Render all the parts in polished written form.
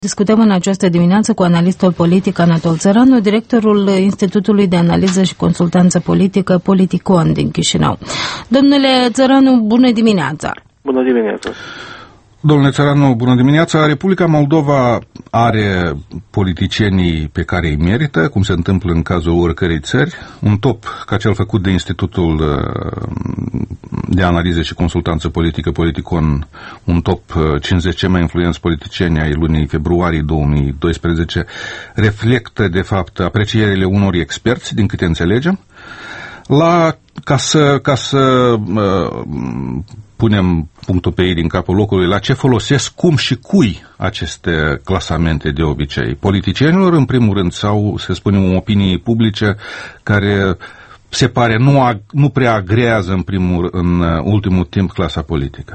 Discutăm în această dimineață cu analistul politic Anatol Țăranu, directorul Institutului de Analiză și Consultanță Politică Politicon din Chișinău. Domnule Țăranu, bună dimineața! Bună dimineața! Domnule Țăranu, bună dimineața! Republica Moldova are politicienii pe care îi merită, cum se întâmplă în cazul oricărei țări. Un top ca cel făcut de Institutul de Analiză și Consultanță Politică Politicon, un top 50 cei mai influenți politicieni ai lunii februarie 2012, reflectă, de fapt, aprecierile unor experți, din câte înțelegem. Ca să punem punctul pe ei din capul locului, la ce folosesc, cum și cui aceste clasamente de obicei? Politicienilor, în primul rând, sau, să spunem, opinii publice care se pare nu prea agrează în ultimul timp clasa politică?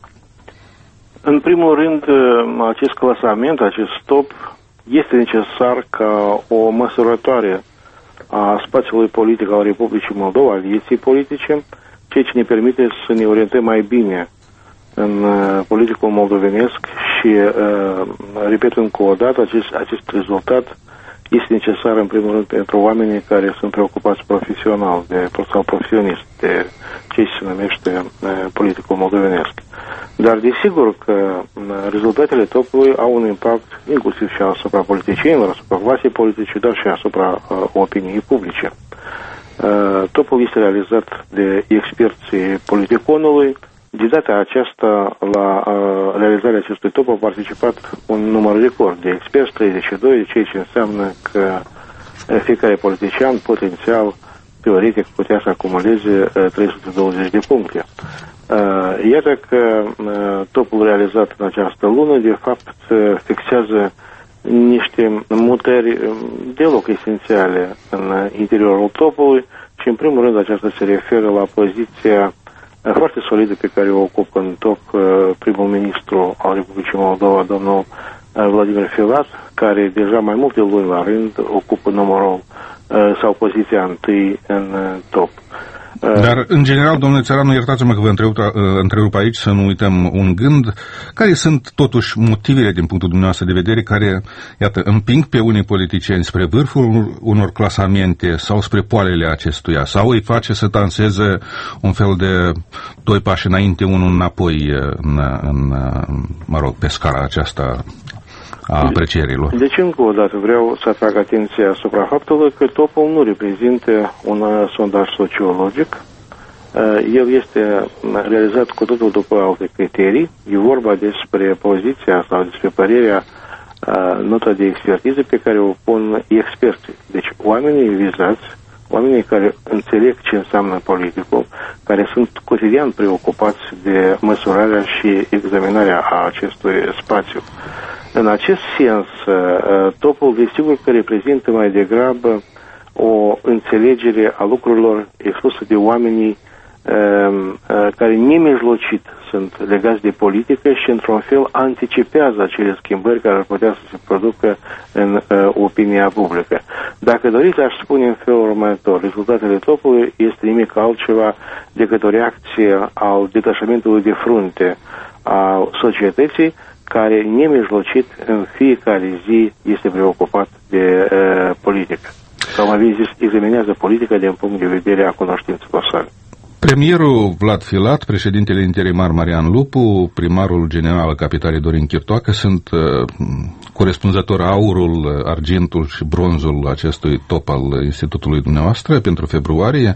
În primul rând, acest clasament, acest top, este necesar ca o măsurătoare a spațiului politic al Republicii Moldova, al vieții politice, ceea ce ne permite să ne orientăm mai bine în politicul moldovenesc și, repet încă o dată, acest rezultat este necesar în primul rând pentru oamenii care sunt preocupați profesional sau profesionist de ce se numește politicul moldovenesc. Dar desigur că rezultatele topului au un impact inclusiv și asupra politicienilor, asupra clasei politice, dar și asupra opiniei publice. Topul este realizat de experții Politiconului. De data aceasta, la realizarea acestui top au participat un număr record de experți, 32, ceea ce înseamnă că fiecare politician potențial, teoretic, putea să acumuleze 320 de puncte. Iată că topul realizat în această lună, de fapt, fixează niște mutări deloc esențiale în interiorul topului și, în primul rând, aceasta se referă la poziția foarte solidă pe care o ocupă în top primul ministru al Republicii Moldova, domnul Vladimir Filat, care deja mai multe luni la rând ocupă numărul sau poziția întâi în top. Dar, în general, domnule Țăranu, iertați-mă că vă întrerup aici, să nu uităm un gând. Care sunt, totuși, motivele, din punctul dumneavoastră de vedere, care, iată, împing pe unii politicieni spre vârful unor clasamente sau spre poalele acestuia, sau îi face să danseze un fel de doi pași înainte, unul înapoi, pe scara aceasta a aprecierilor? Deci, încă o dată, vreau să atrag atenția asupra faptului că topul nu reprezintă un sondaj sociologic. El este realizat cu totul după alte criterii. E vorba despre poziția sau despre părerea, nota de expertiză pe care o pun experții. Deci, oamenii vizați, oamenii care înțeleg ce înseamnă politicul, care sunt cotidian preocupați de măsurarea și examinarea a acestui spațiu. În acest sens, topul, desigur că reprezintă mai degrabă o înțelegere a lucrurilor expusă de oamenii care nemijlocit sunt legați de politică și, într-un fel, anticipează acele schimbări care ar putea să se producă în opinia publică. Dacă doriți, aș spune în felul următor: rezultatele topului este nimic altceva decât o reacție al detașamentului de frunte a societății, care nemijlocit în fiecare zi este preocupat de politică. Sau mai bine zis, examinează politica din punct de vedere a cunoștințelor sale. Premierul Vlad Filat, președintele interimar Marian Lupu, primarul general al capitalei Dorin Chirtoacă sunt corespunzător aurul, argintul și bronzul acestui top al institutului dumneavoastră pentru februarie.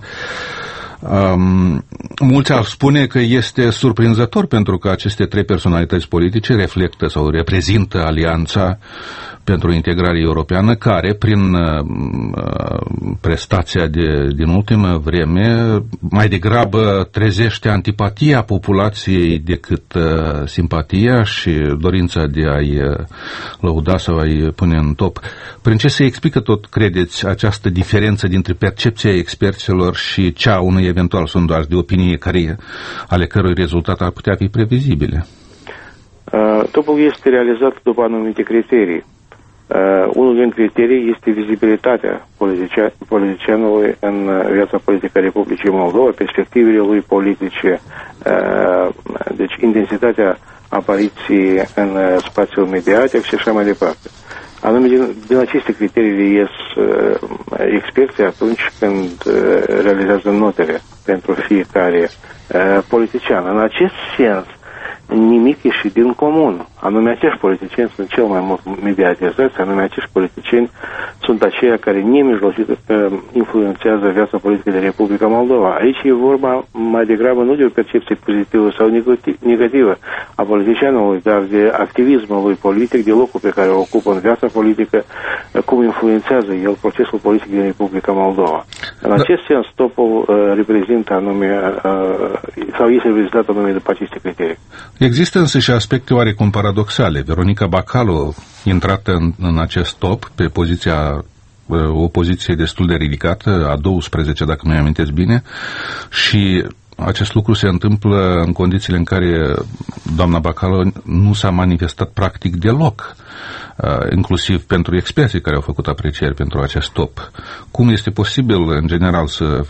Mulți ar spune că este surprinzător pentru că aceste trei personalități politice reflectă sau reprezintă alianța pentru integrare europeană, care, prin prestația din ultimă vreme, mai degrabă trezește antipatia populației decât simpatia și dorința de a-i lăuda sau a-i pune în top. Prin ce se explică, tot credeți, această diferență dintre percepția experților și cea a unui eventual sondaj de opinie ale cărui rezultat ar putea fi previzibile? Topul este realizat după anumite criterii. Unul din criterii este vizibilitatea politicianului în viața politică a Republicii Moldova, perspectivele lui politice, deci intensitatea apariții în spațiul mediatic și așa mai departe. Anume, din aceste criterii ies experții atunci când realizează notele pentru fiecare politician. În acest sens, nimic ieșit din comun. Anume, acești politicieni sunt cel mai mult mediatizați, anume, acești politicieni sunt aceia care nemijlocit influențează viața politică de Republica Moldova. Aici e vorba mai degrabă nu de o percepție pozitivă sau negativă a politicianului, dar de activismul lui politic, de locul pe care o ocupă în viața politică, cum influențează el procesul politic din Republica Moldova. În acest sens, topul reprezintă anume, sau este reprezentat anume după aceste criterii. Există însă și aspecte oarecum paradoxale. Veronica Bacalo, intrată în acest top, pe o poziție destul de ridicată, a 12, dacă nu-i amintesc bine, și acest lucru se întâmplă în condițiile în care doamna Bacalo nu s-a manifestat practic deloc, inclusiv pentru experții care au făcut aprecieri pentru acest top. Cum este posibil, în general,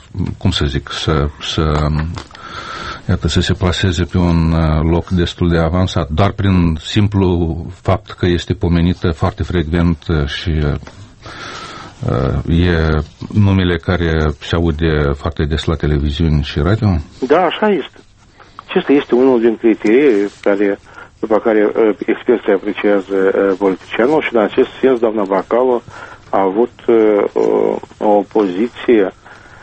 să se plaseze pe un loc destul de avansat, doar prin simplu fapt că este pomenită foarte frecvent și e numele care se aude foarte des la televiziuni și radio? Da, așa este. Acesta este unul din criterii după care experții apreciază politicianul și în acest sens doamna Bacalo a avut o poziție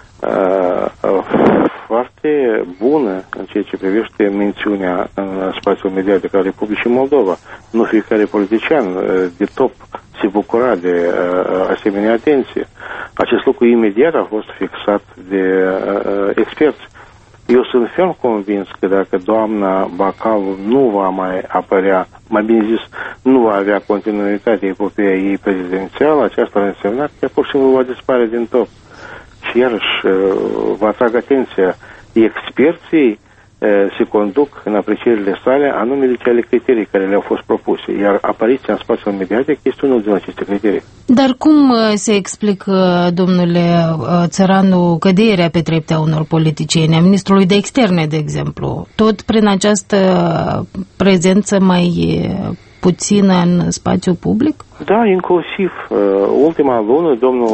foarte bună în ceea ce privește mențiunea în spațiul mediatic al Republicii Moldova. Nu fiecare politician de top se bucura de asemenea atenție. Acest lucru imediat a fost fixat de experți. Eu sunt ferm convins că dacă doamna Bacalo nu va mai apărea, mai bine zis, nu va avea continuitate epopeea ei prezidențială, aceasta ar însemna că pur și simplu va dispare din top. Și iarăși vă atrag atenția, experții se conduc în aprecierile sale anume de cele criterii care le-au fost propuse, iar apariția în spațiul mediatic este unul din aceste criterii. Dar cum se explică, domnule Țăranu, căderea pe treptea unor politicieni, a ministrului de externe, de exemplu, tot prin această prezență mai puțină în spațiu public? Da, inclusiv. Ultima lună,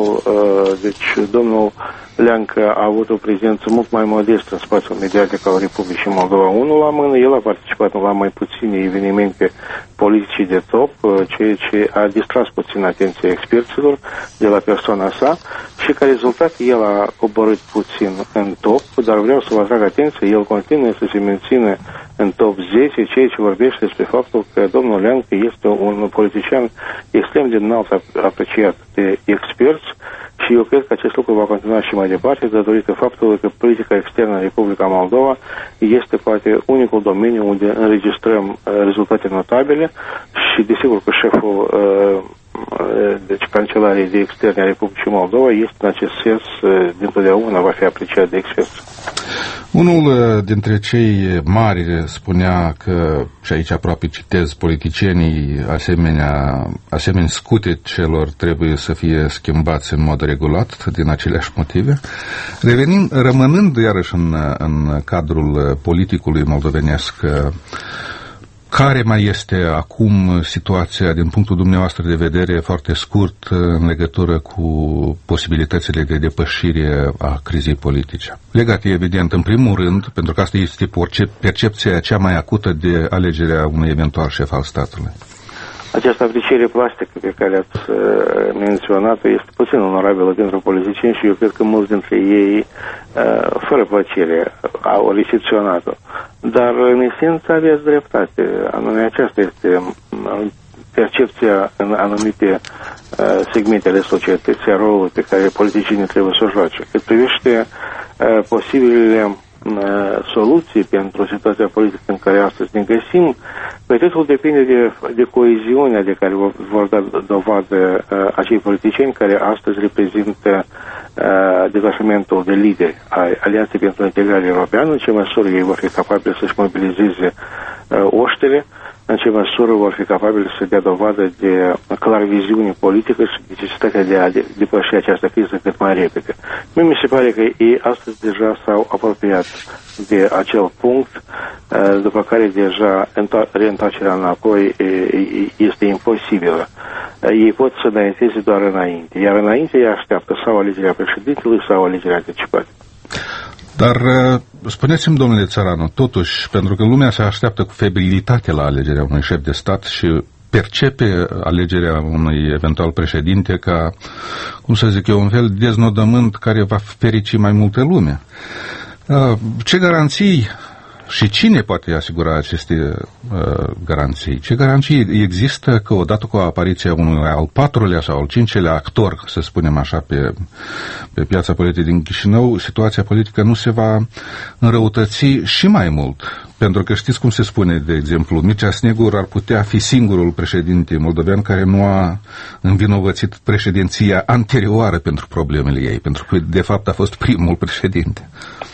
domnul Leancă a avut o prezență mult mai modestă în spațiul mediatic al Republicii Moldova. Unul la mână, el a participat la mai puține evenimente politice de top, ceea ce a distras puțin atenția experților de la persoana sa și ca rezultat el a coborât puțin în top, dar vreau să vă atrag atenția, el continuă să se mențină în top 10, ceea ce vorbește despre faptul că domnul Leancă este un politician extrem de înalt apreciat de experți și eu cred că acest lucru va continua și mai departe datorită faptului că politica externă în Republica Moldova este poate unicul domeniu unde înregistrăm rezultate notabile și desigur că șeful deci Cancelariei de Externe a Republicii Moldova este în acest sens dintotdeauna va fi apreciat de experți. Unul dintre cei mari spunea că, și aici aproape citez, politicienii asemenea scute celor trebuie să fie schimbați în mod regulat din aceleași motive. Rămânând iarăși în cadrul politicului moldovenesc, care mai este acum situația din punctul dumneavoastră de vedere foarte scurt în legătură cu posibilitățile de depășire a crizei politice? Legate, evident, în primul rând, pentru că asta este percepția cea mai acută de alegerea unui eventual șef al statului. Această apreciere plastică pe care ați menționat-o este puțin onorabilă pentru politicieni și eu cred că mulți dintre ei, fără plăcere, au recepționat-o. Dar, în esență, aveți dreptate. Anume, aceasta este percepția în anumite segmente ale societății, a rolului pe care politicienii trebuie să o joace. Cât privește posibilele soluții pentru situația politică în care astăzi ne găsim, totul depinde de coeziunea de care vor da dovadă acei politicieni care astăzi reprezintă detașamentul de lideri a Alianței pentru Integrare Europeană, în ce măsură ei vor fi capabili să-și mobilizeze oștile în ce măsură vor fi capabili să dea dovadă de clarviziune politică și necesitatea de a depăși această criză cât mai repede. Mie mi se pare că ei astăzi deja s-au apropiat de acel punct, după care deja reîntoarcerea înapoi este imposibilă. Ei pot să înainteze doar înainte, iar înainte ei așteaptă sau alegerea președintelui sau alegerea anticipată. Dar spuneți-mi, domnule Țăranu, totuși, pentru că lumea se așteaptă cu febrilitate la alegerea unui șef de stat și percepe alegerea unui eventual președinte ca, cum să zic eu, un fel de deznodământ care va ferici mai multă lume. Ce garanții și cine poate asigura aceste garanții? Ce garanții există că odată cu apariția unui al patrulea sau al cincelea actor, să spunem așa, pe piața politică din Chișinău, situația politică nu se va înrăutăți și mai mult? Pentru că știți cum se spune, de exemplu, Mircea Snegur ar putea fi singurul președinte moldovean care nu a învinovățit președinția anterioară pentru problemele ei, pentru că de fapt a fost primul președinte.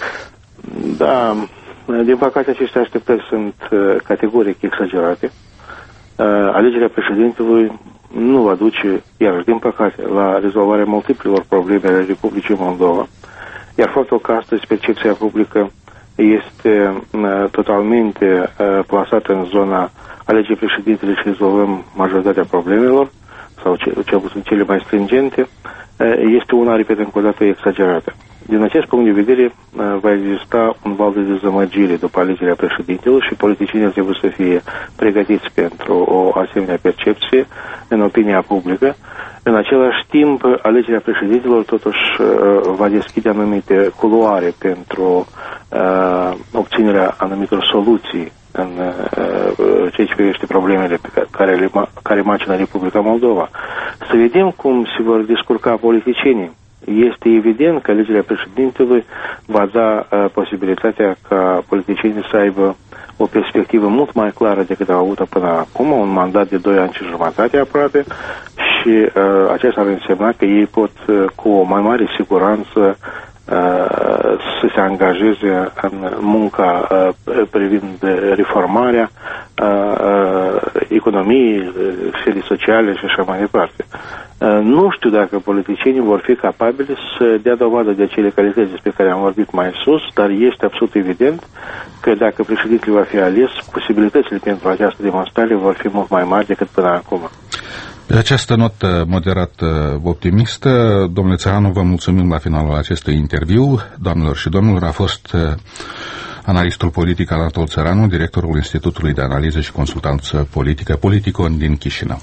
Da, din păcate aceste așteptări sunt categoric exagerate. Alegerea președintelui nu va duce, iarăși din păcate, la rezolvarea multiplelor probleme ale Republicii Moldova. Iar faptul că astăzi percepția publică este totalmente plasată în zona alegerii președintelui și rezolvăm majoritatea problemelor, sau cel puțin cele mai stringente, este una, repet încă o dată, exagerată. Din acest punct de vedere, va exista un val de dezamăgire după alegerea președintelui și politicienii trebuie să fie pregătiți pentru o asemenea percepție în opinia publică. În același timp, alegerea președintelor totuși va deschide anumite culoare pentru obținerea anumitor soluții în ceea ce privește problemele pe care macină Republica Moldova. Să vedem cum se vor descurca politicienii. Este evident că alegerea președintelui va da posibilitatea ca politicienii să aibă o perspectivă mult mai clară decât au avut până acum, un mandat de 2 ani și jumătate aproape, și aceasta ar însemna că ei pot cu o mai mare siguranță să se angajeze în munca privind reformarea economiei, sferii sociale și așa mai departe. Nu știu dacă politicienii vor fi capabili să dea dovadă de acele calități despre care am vorbit mai sus, dar este absolut evident că dacă președintele va fi ales, posibilitățile pentru această demonstrare vor fi mult mai mari decât până acum. Pe această notă moderată optimistă, domnule Țăranu, vă mulțumim la finalul acestui interviu. Doamnelor și domnilor, a fost analistul politic Anatol Țăranu, directorul Institutului de Analiză și Consultanță Politică Politicon din Chișinău.